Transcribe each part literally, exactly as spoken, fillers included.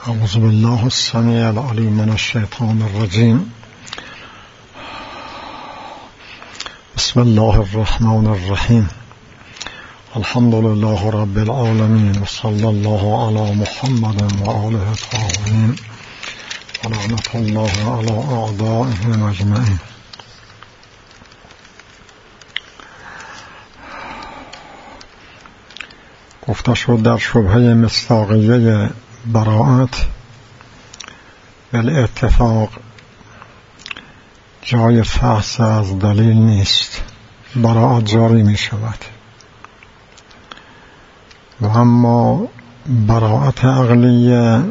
اعوذ بالله السمیع العلیم من الشیطان الرجیم. بسم الله الرحمن الرحیم. الحمد لله رب العالمین و صلی الله علی محمد و آله الطاهرین و لعنت الله علی اعدائهم اجمعین. گفته شد در شبهه مصداقیه براءت بالاتفاق جای فحص از دلیل نیست، براءت جاری می شود. و اما براءت عقلیه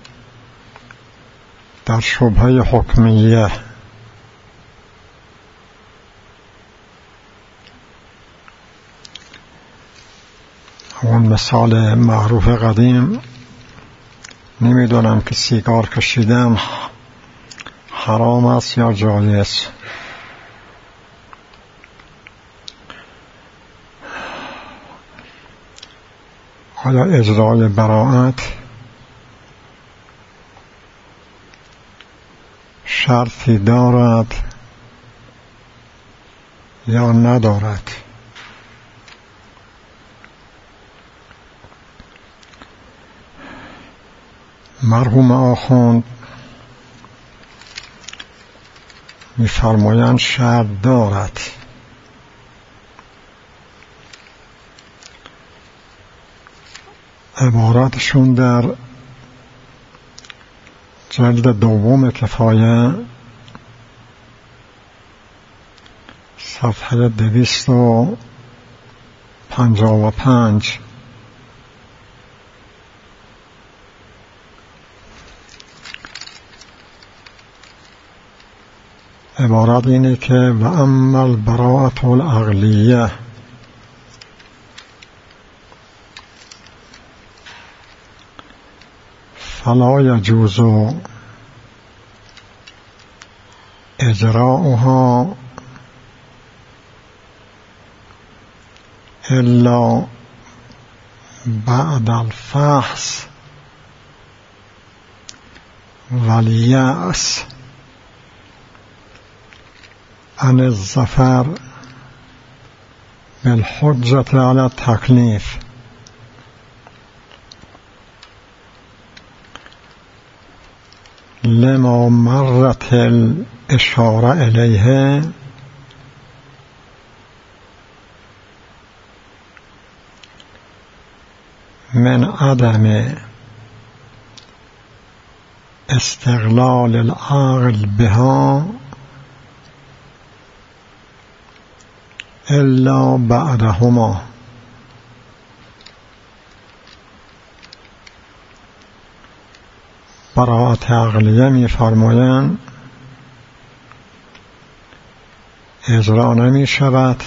در شبهه حکمیه اون مثال معروف قدیم، نمیدونم که سیگار کشیدن حرام است یا جایز. آیا اجرای براءت شرطی دارد یا ندارد؟ مرحوم آخوند می‌فرمایند شرط دارد. عبارتشون در جلد دوم کفایه صفحه دویست و پنجاه و پنج عبارت اینه که و اما البراءة العقلیه فلا یجوز اجراؤها الا بعد الفحص والیأس عن الظفر بالحجة على التکلیف. لما مرت الاشاره الیه من عدم استقلال العقل بها الا بعدهما. براءت عقلیه می فرمایند اجرا نمی شود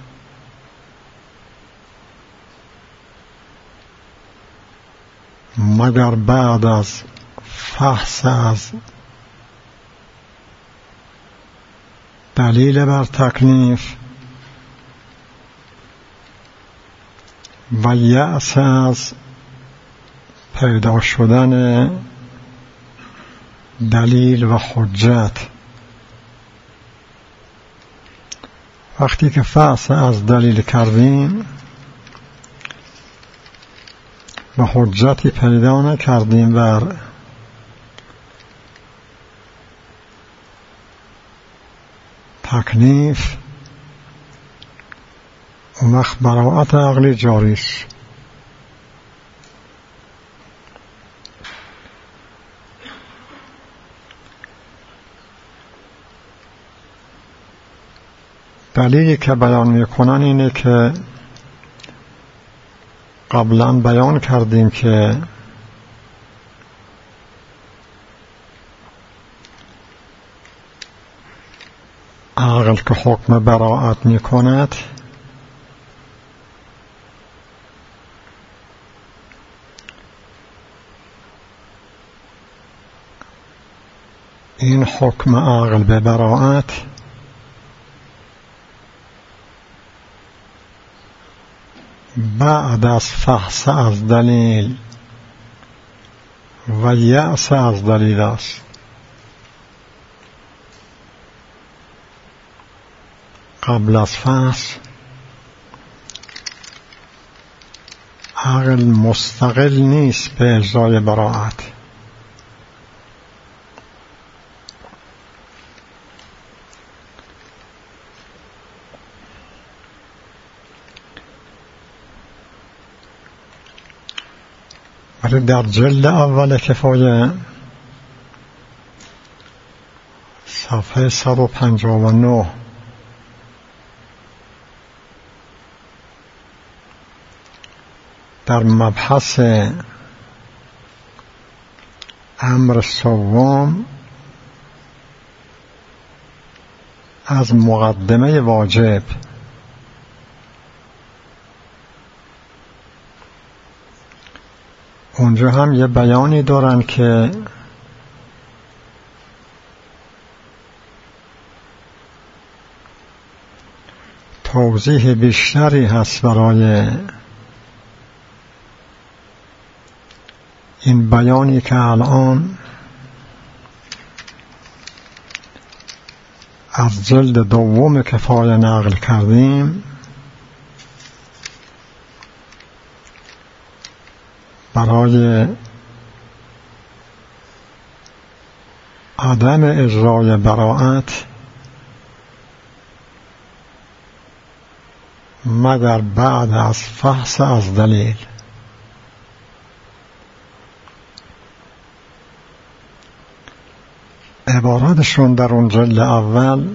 مگر بعد از فحص از دلیل بر تکلیف و یأس از پیدا شدن دلیل و حجت. وقتی که فحص از دلیل کردیم و حجتی پیدا نکردیم بر تکلیف، اون وقت براءت عقلی جاری است. دلیلی که بیان میکنن اینه که قبلا بیان کردیم که عقل که حکم براءت میکند این حکم عقل به براءت بعد از فحص از دلیل و یأس از دلیل است. قبل از فحص عقل مستقل نیست به اجرای براءت. ولی در جلد اول کفایه صفحه صد و پنجاه و نه در مبحث امر سوم از مقدمه واجب اونجا هم یه بیانی دارن که توضیح بیشتری هست برای این بیانی که الان از جلد دوم کفایه نقل کردیم. برای عدم اجرای براءت مگر بعد از فحص از دلیل. عباراتشون در اون جلد اول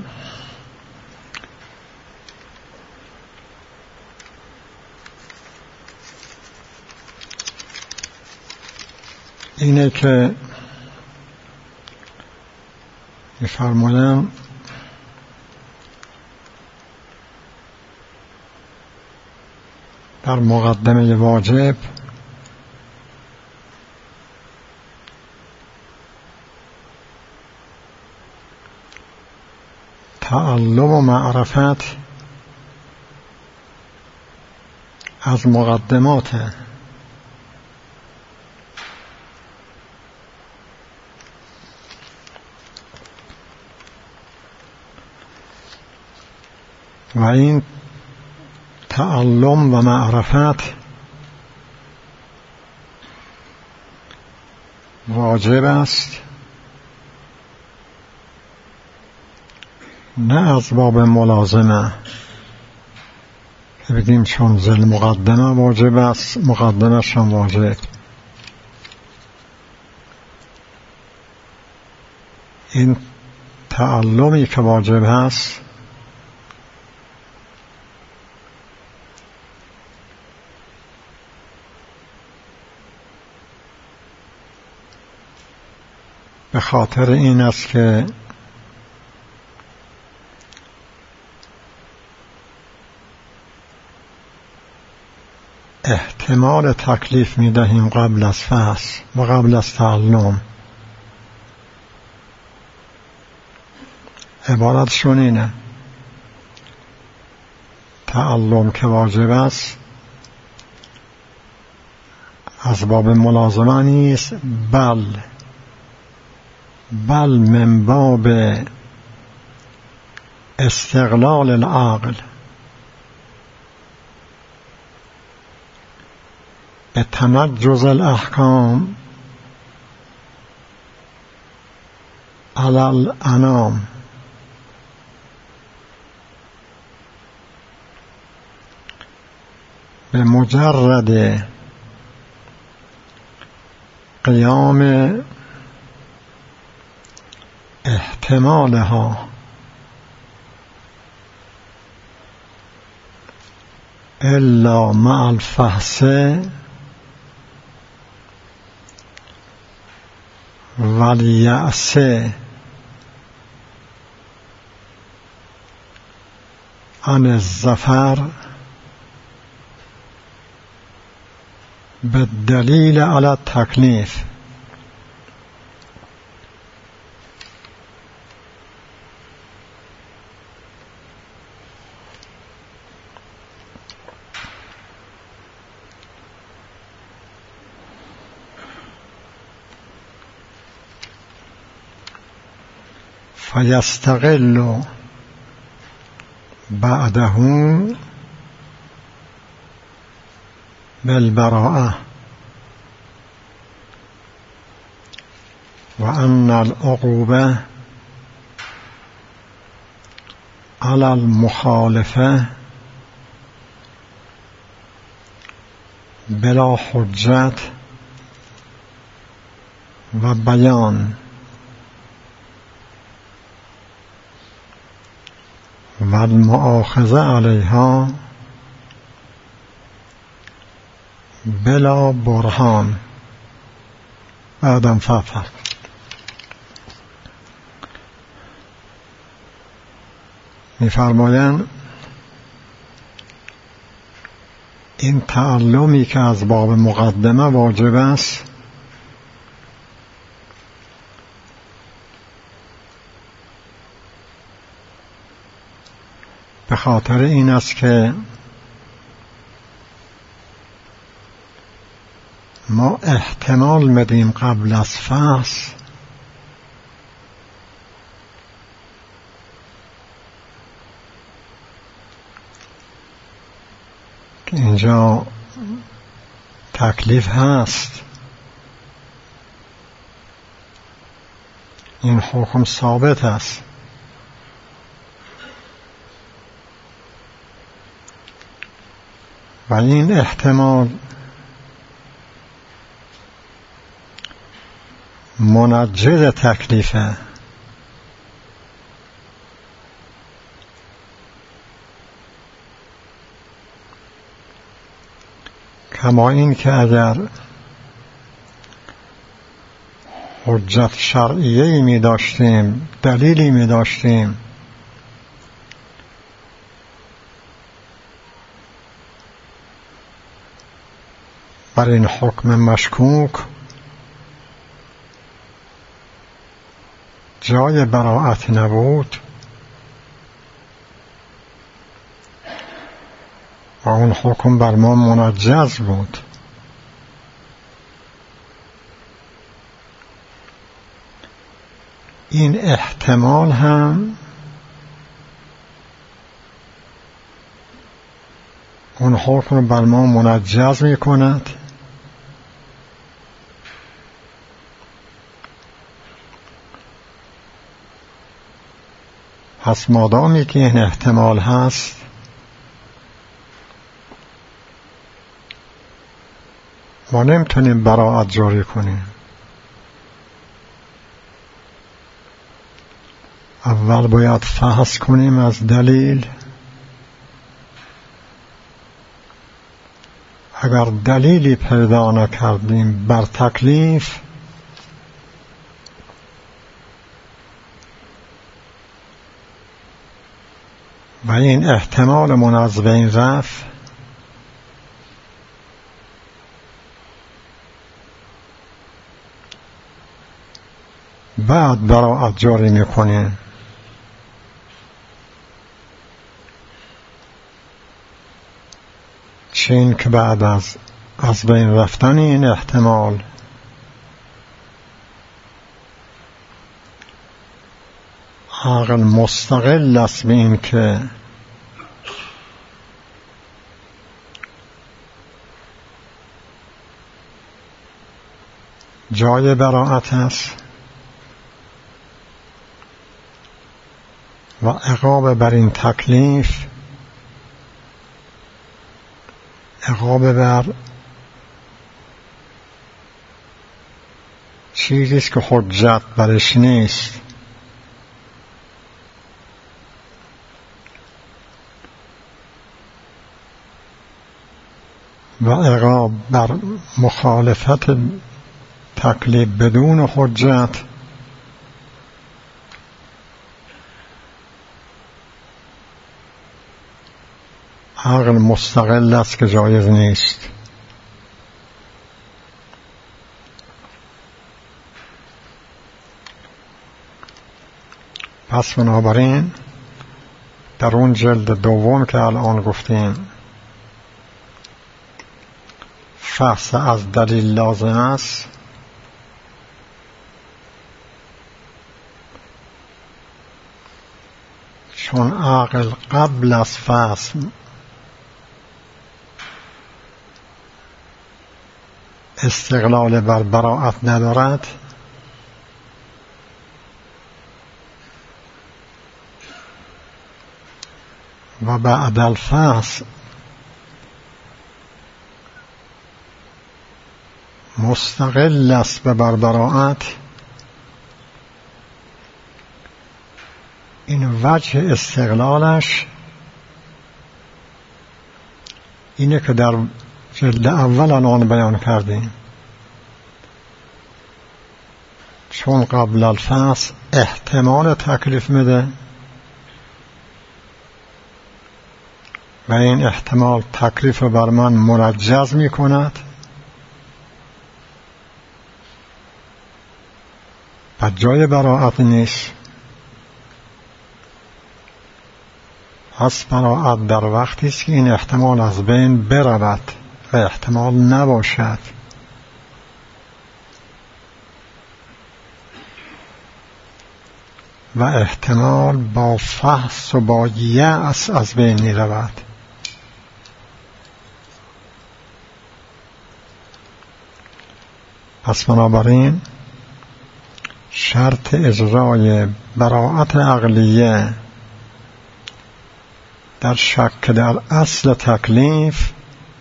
اینه که می‌فرمایند در مقدمه واجب تعلم و معرفت از مقدماته. و این تعلم و معرفت واجب است نه از باب ملازمه که بگیم چون ذل مقدمه واجب است مقدمش هم واجب. این تعلمی که واجب هست به خاطر این است که احتمال تکلیف می دهیم قبل از فحص و قبل از تعلم. عبارتشون اینه: تعلم که واجب است از باب ملازمه نیست، بل بل من باب استقلال العقل به تنجز الاحکام علی الانام. به مجرد قیام احتمالها الا مع الفحص والیأس عن الظفر بالدلیل علی التکلیف. فیستقل بعده بالبراءة وأن العقوبة على المخالفة بلا حجت و بیان و المؤاخذه علیها بلا برهان. بعدم ففر می‌فرمایند این تعلمی که از باب مقدمه واجب است به خاطر این است که ما احتمال میدیم قبل از فصل که اینجا تکلیف هست، این حکم ثابت است، و این احتمال منجز تکلیفه. کما این که اگر حجت شرعیه‌ای می داشتیم، دلیلی می داشتیم بر این حکم مشکوک، جای براءت نبود و اون حکم بر ما منجز بود. این احتمال هم اون حکم رو بر ما منجز می کند پس مادامی که این احتمال هست ما نمیتونیم براءت جاری کنیم. اول باید فحص کنیم از دلیل. اگر دلیلی پیدا نکردیم بر تکلیف، و این احتمال من از بین رفت، بعد براءت جاری میکنیم. چین که بعد از از بین رفتن این احتمال عقل مستقل است به این که جای براءت است و عقاب بر این تکلیف عقاب بر چیزی است که حجت برش نیست. و عقاب بر مخالفت تکلیف بدون حجت عقل مستقل است که جایز نیست. پس بنابراین در اون جلد دوم که الان گفتیم فحص از دلیل لازم است، چون عقل قبل از فصل استقلال بر براءت ندارد، و بعد الفصل مستقل است به بر براءت، این وجه استقلالش اینه که در جلد اول الان بیان کردیم. چون قبل الفصل احتمال تکلیف میده و این احتمال تکلیف بر من مرجز می کند، و جای براءت نیست. پس براءت در وقتی است که این احتمال از بین برود و احتمال نباشد. و احتمال با فحص و با یأس از بین می رود. پس بنابراین شرط اجرای براءت عقلیه در شک در اصل تکلیف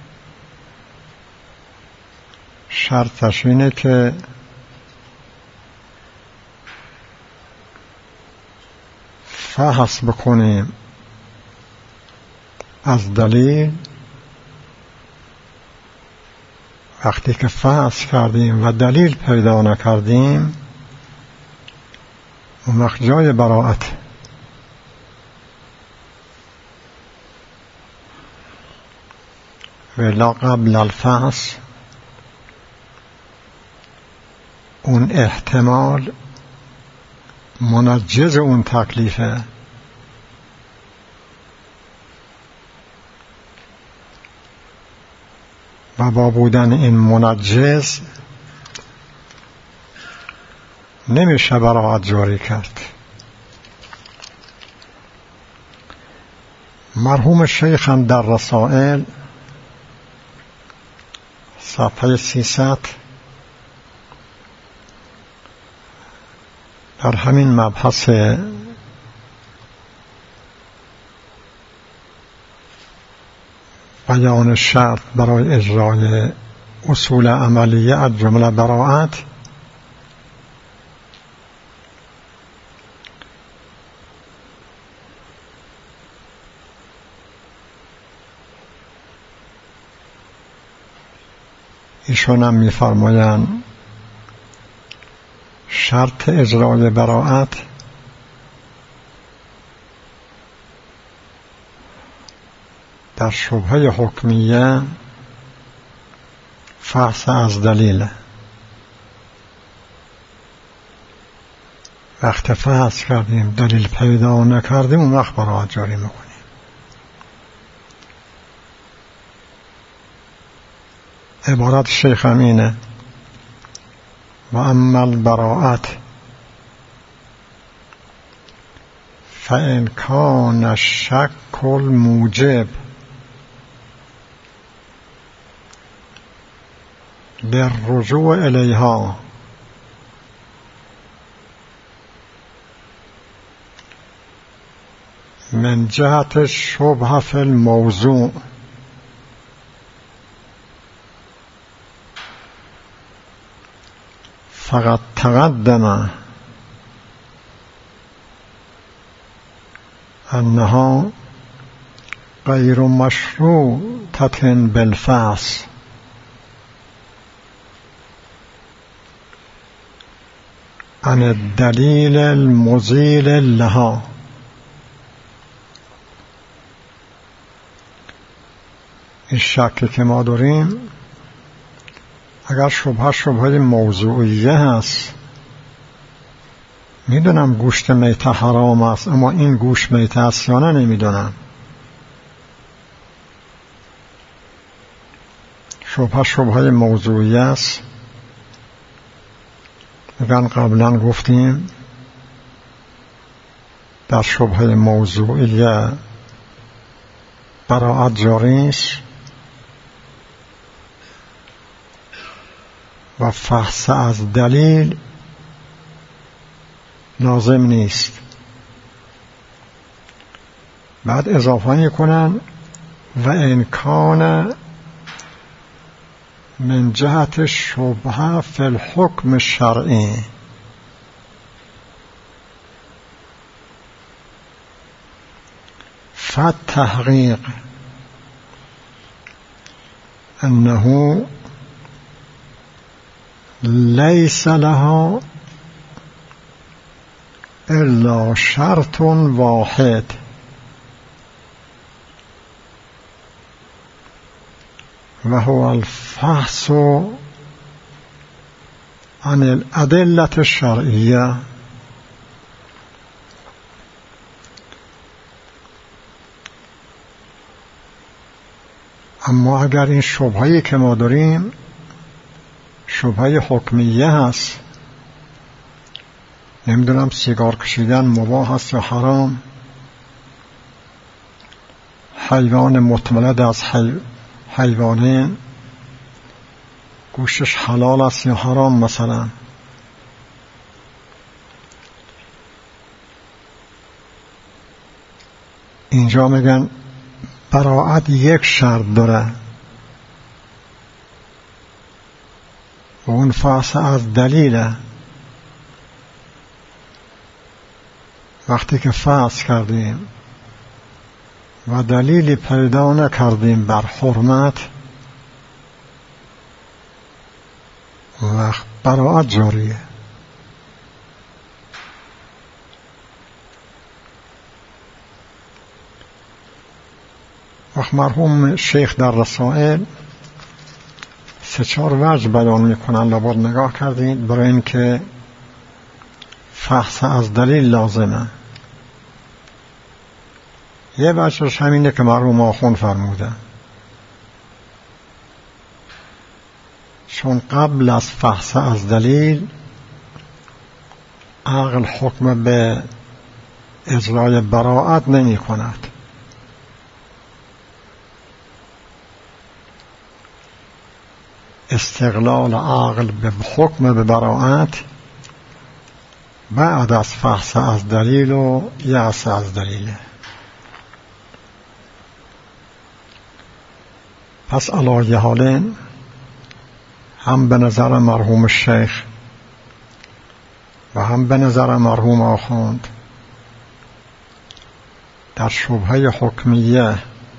شرطش اینه که فحص بکنیم از دلیل. وقتی که فحص کردیم و دلیل پیدا نکردیم، اون وقت جای براءت. ولا قبل الفحص اون احتمال منجز اون تکلیفه، و با بودن این منجز نمیشه براءت جاری کرد. مرحوم شیخ هم در رسائل صفحه سیصد در همین مبحث بیان شرط برای اجرای اصول عملیه از جمله براءت ایشون هم می‌فرمایند شرط اجرای براءت در شبهه حکمیه فحص از دلیل. وقت فحص کردیم دلیل پیدا نکردیم، اون وقت براءت جاری میکنیم. عبارت شیخ هم اینه: و اما البراءت فإن كان الشك الموجب للرجوع إليها من جهة الشبهة في الموضوع فقد تقدم أنها غير مشروطة بالفحص عن الدلیل المزیل لها. این شکی که ما داریم اگر شبهه شبهه موضوعیه هست، میدونم گوشت میته حرام است، اما این گوشت میته است یا نه نمیدونم. شبهه شبهه موضوعیه است. میگن قبلا گفتیم در شبهه موضوعیه براعت جاری است و فحص از دلیل لازم نیست. بعد اضافه میکنن و امکان من جهت شبهه فی الحکم شرعی، فالتحقیق انه لیس لها الا شرط واحد و هو الفحص عن الأدلة الشرعیه. اما اگر این شبهه‌ای که ما داریم شبهه حکمیه هست، نمیدونم سیگار کشیدن مباح است یا حرام، حیوان متولد از حی... حیوانین گوشتش حلال است یا حرام مثلا، اینجا میگن براعت یک شرط داره و اون فحص از دلیله. وقتی که فحص کردیم و دلیلی پیدا نکردیم بر حرمت، وقت براعت جاریه. وقت مرحوم شیخ در رسائل سه چهار وجه بیان میکنن، لابد نگاه کردید، برای اینکه فحص از دلیل لازمه. یه وجهش همینه که مرحوم آخوند فرموده، چون قبل از فحص از دلیل عقل حکم به اجرای براعت نمی کند. استقلال عقل به حکم به براعت بعد از فحص از دلیل و یأس از دلیل. پس علی حالین هم به نظر مرحوم شیخ و هم به نظر مرحوم آخوند در شبهه حکمیه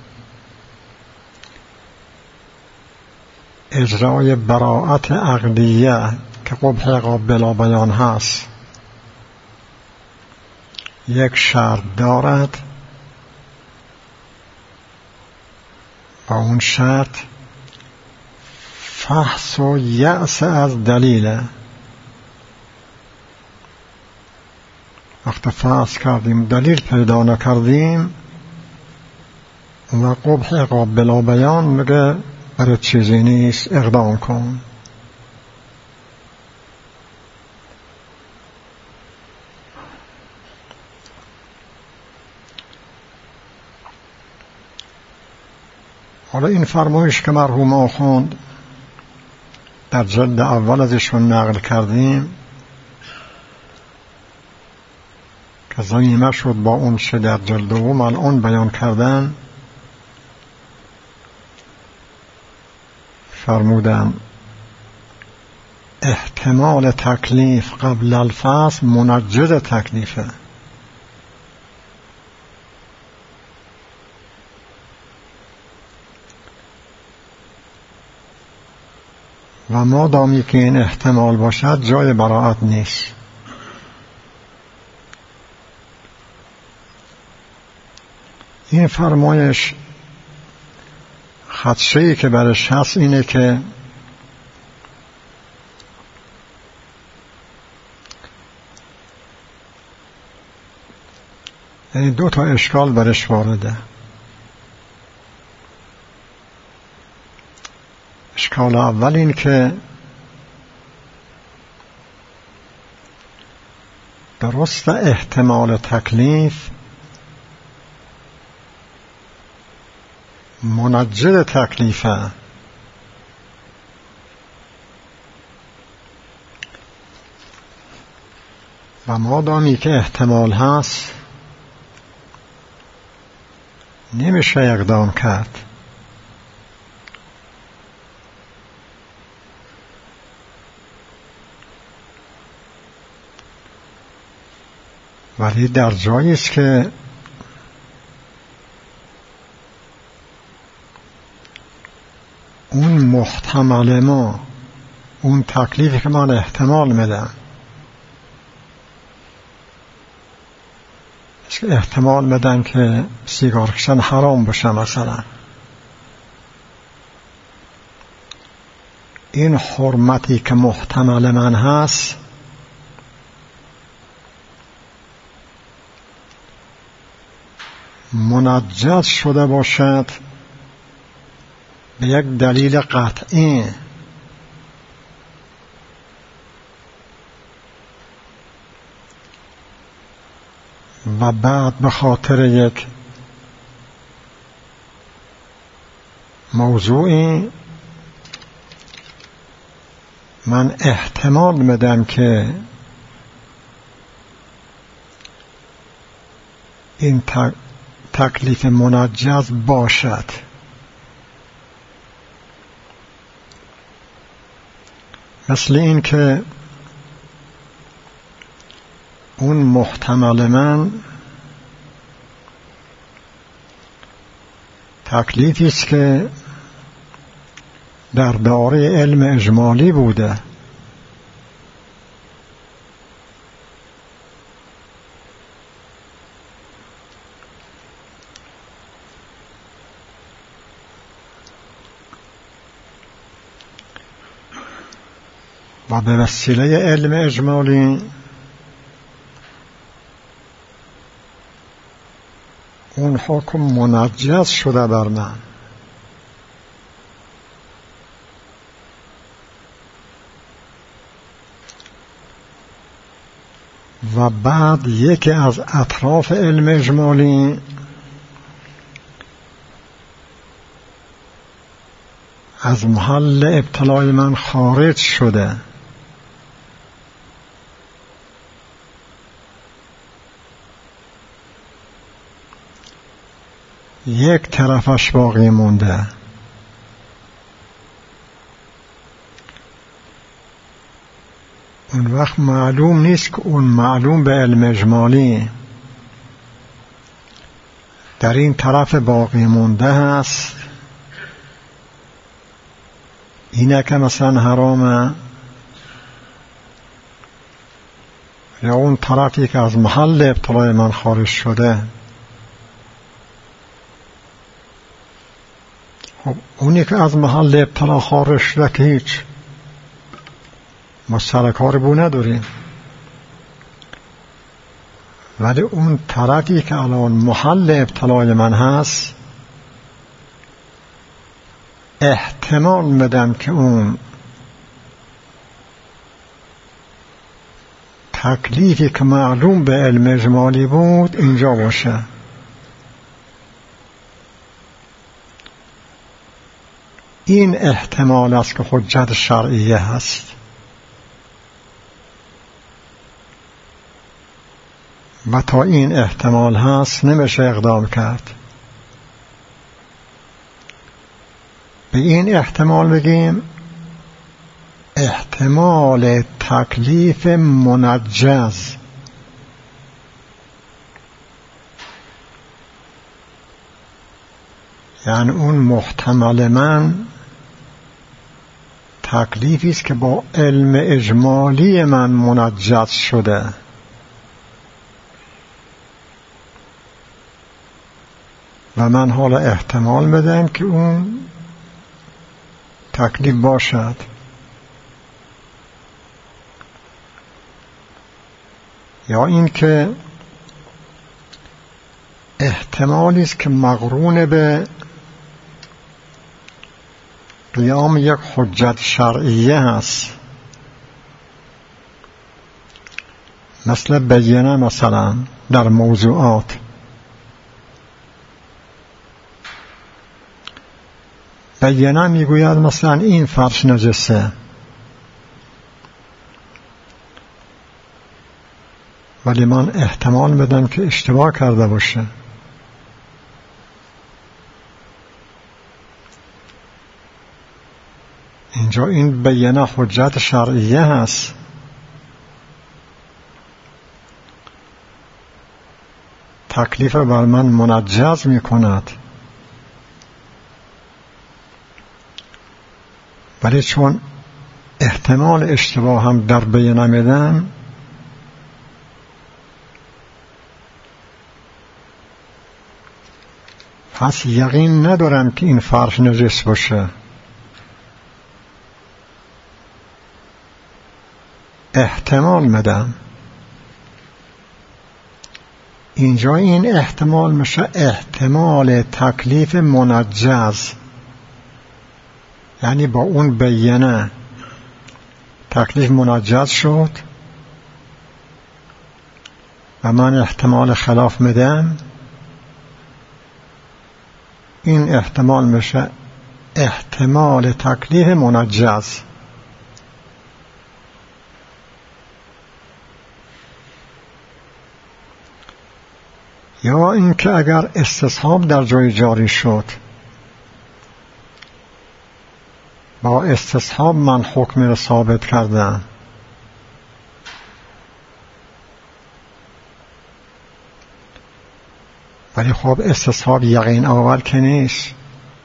اجرای براعت عقلیه که قبح قابل بیان هست یک شرط دارد و اون شرط فحص و یأس از دلیله. وقت فحص کردیم دلیل پیدا نکردیم و قبح قابل بیان میگه برای چیزی نیست، اقدام کن. حالا این فرمایش که مرحوم آخوند در جلد اول ازشون نقل کردیم که ضمیمه شد با اون چه در جلد دوم الان بیان کردن، فرمودن احتمال تکلیف قبل الفصل منجز تکلیفه. و ما دامی که این احتمال باشد جای براعت نیست. این فرمایش خدشه‌ای که برش هست اینه که یعنی دو تا اشکال برش وارده. اشکال اول این که درست احتمال تکلیف منجد تکلیفه و مادامی که احتمال هست نمیشه اقدام کرد. ولی در جایی است که اون محتمل ما، اون تکلیفی که من احتمال میدم، احتمال میدم که سیگار کشیدن حرام باشه مثلا، این حرمتی که محتمل من هست منجز شده باشد به یک دلیل قطعی و بعد به خاطر یک موضوعی من احتمال میدم که این تکلیف منجز باشد. مثل این که اون محتمل من تکلیفی است که در دایره علم اجمالی بوده و به وسیله علم اجمالی اون حکم منجز شده بر من. و بعد یکی از اطراف علم اجمالی از محل ابتلای من خارج شده، یک طرفش باقی مونده. اون وقت معلوم نیست که اون معلوم به علم اجمالی در این طرف باقی مونده هست، اینه که مثلا حرامه، یا اون طرفی که از محل ابتلای من خارج شده. خب اونی که از محل ابتلا خارج شده که هیچ ما سر کار بو نداریم، ولی اون طرفی که الان محل ابتلای من هست احتمال میدم که اون تکلیفی که معلوم به علم اجمالی بود اینجا باشه. این احتمال است که حجت شرعیه هست و تا این احتمال هست نمیشه اقدام کرد. به این احتمال بگیم احتمال تکلیف منجز. یعنی اون محتمل من تکلیفی است که با علم اجمالی من منجز شده. و من حالا احتمال میدم که اون تکلیف باشد. یا این که احتمالی است که مقرون به قیام یک حجت شرعیه هست. مثل بیانه مثلا در موضوعات. بیانه میگوید مثلا این فرش نجسه، ولی من احتمال میدم که اشتباه کرده باشه. اینجا این بیانه حجت شرعیه هست. تکلیف بر من منجز می کند، ولی چون احتمال اشتباه هم در بیانه میدم، پس یقین ندارم که این فرش نجس باشه. احتمال میدم. اینجا این احتمال میشه احتمال تکلیف منجز، یعنی با اون بیانه تکلیف منجز شد و من احتمال خلاف میدم. این احتمال میشه احتمال تکلیف منجز. یا اینکه اگر استصحاب در جای جاری شد، با استصحاب من حکم را ثابت کردم، ولی خب استصحاب یقین آور که نیست،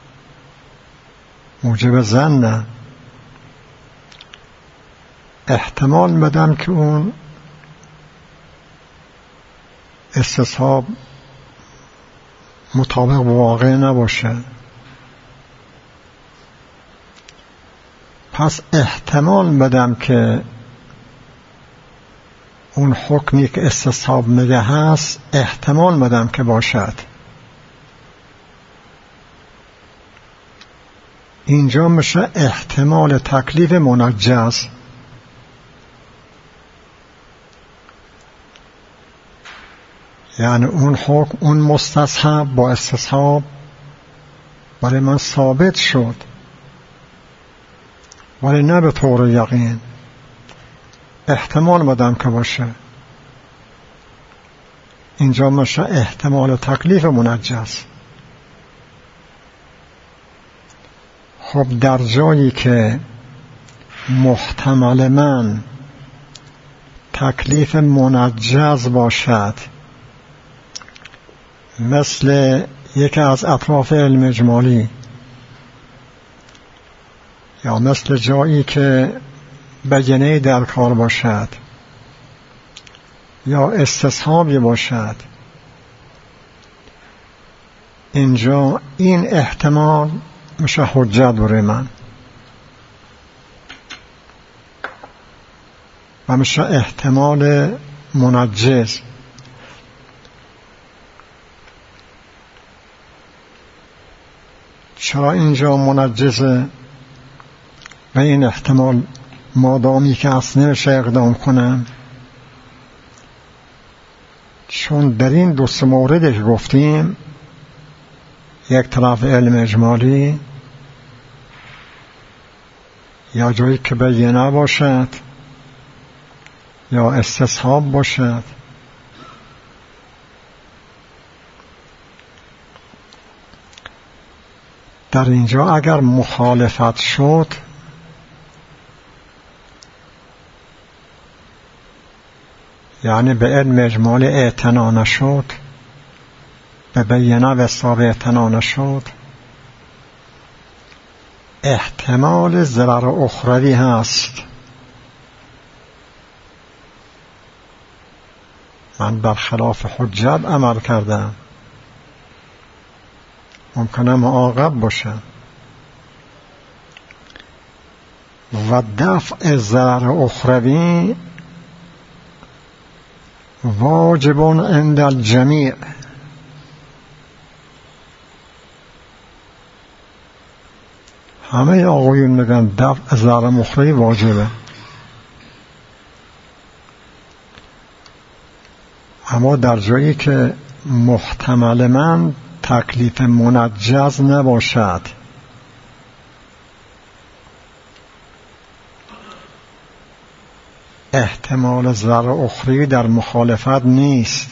موجب ظن. احتمال بدم که اون استصحاب مطابق واقع نباشه، پس احتمال بدم که اون حکمی که استصحاب میگه هست احتمال بدم که باشد. اینجا میشه احتمال تکلیف منجز. یعنی اون حکم، اون مستصحب با استصحاب برای من ثابت شد، ولی نه به طور یقین، احتمال بدم که باشه. اینجا میشه احتمال تکلیف منجز. خب در جایی که محتمل من تکلیف منجز باشد، مثل یکی از اطراف علم اجمالی، یا مثل جایی که بیانه در کار باشد، یا استصحابی باشد، اینجا این احتمال میشه حجت برای من و میشه احتمال منجز. چرا اینجا منجزه و این احتمال مادامی که اصلا نمیشه اقدام کنم؟ چون در این دو سه موردی که گفتیم، یک طرف علم اجمالی، یا جایی که بیانه باشد یا استصحاب باشد، در اینجا اگر مخالفت شد، یعنی به علم اجمالی اعتنا نشد، به بیانه و استصحاب اعتنا نشد، احتمال ضرر اخروی هست. من برخلاف حجت عمل کردم، ممکنه معاقب باشم و دفع ضرر اخروی واجب عند الجمیع. همه آقایون میگن دفع ضرر اخروی واجبه، اما در جایی که محتمل من تکلیف منجز نباشد، احتمال ضرر اخری در مخالفت نیست.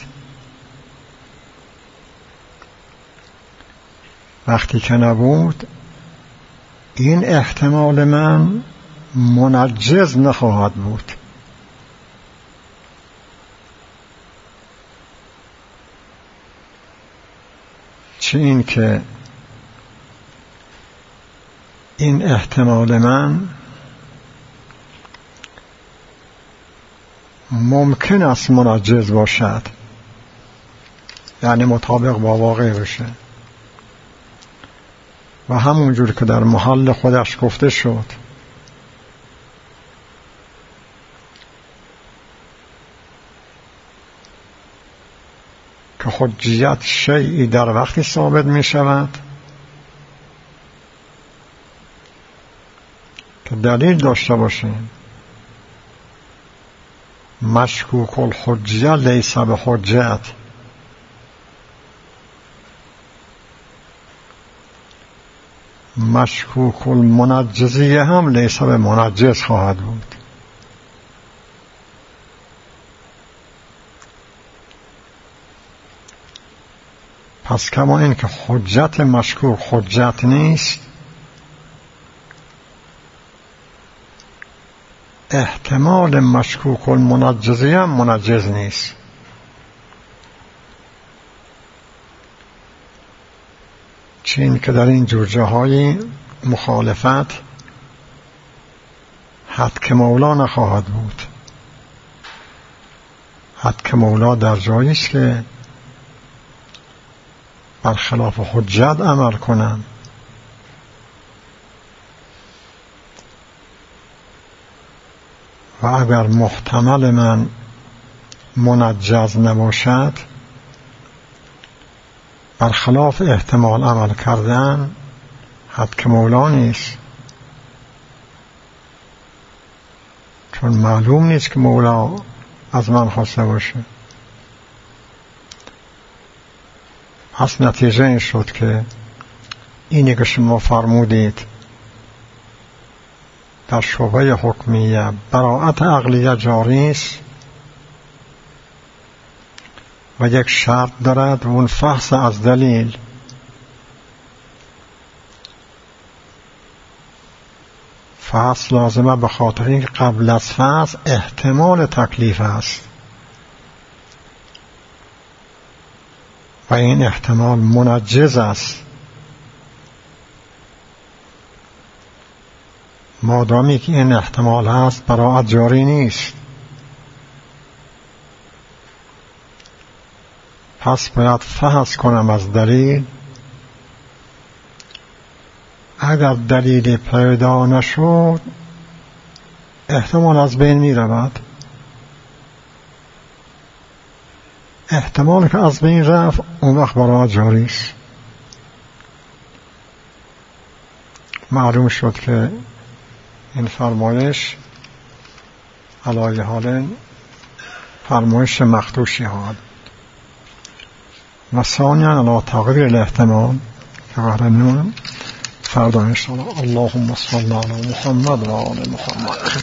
وقتی که نبود، این احتمال من منجز نخواهد بود. چه این که این احتمال من ممکن است منجز باشد، یعنی مطابق با واقع بشه، و همونجور که در محل خودش گفته شد که حجیت شیئی در وقتی ثابت می شود که دلیل داشته باشیم. مشکوک الحجیه لیس به حجت، مشکوک المنجزیه هم لیس به منجز خواهد بود. پس کما این که حجت مشکوک حجت نیست، احتمال مشکوک المنجزیه هم منجز نیست. چین که در این جور جاهای مخالفت حد که مولا نخواهد بود. حد که مولا در جایی است که برخلاف حجت عمل کنم، و اگر محتمل من منجز نباشد، برخلاف احتمال عمل کردن حد که مولا نیست، چون معلوم نیست که مولا از من خواسته باشه. پس نتیجه این شد که اینی که شما فرمودید در شعبه حکمیه براءت عقلیه جاری است و یک شرط دارد و اون فحص از دلیل. فحص لازمه به خاطر اینکه قبل از فحص احتمال تکلیف است و این احتمال منجز است. مادامی که این احتمال هست براءت جاری نیست. پس باید فحص کنم از دلیل. اگر دلیل پیدا نشد، احتمال از بین می رود. احتمال که از بین رفت، اون وقت براءت جاری است. معلوم شد که این فرمایش علای حال فرمایش مخدوشی هاد و ثانیا علی تقدیر الاحتمال که قرار نمونم فردا انشاءالله. اللهم صل علی محمد و آل محمد.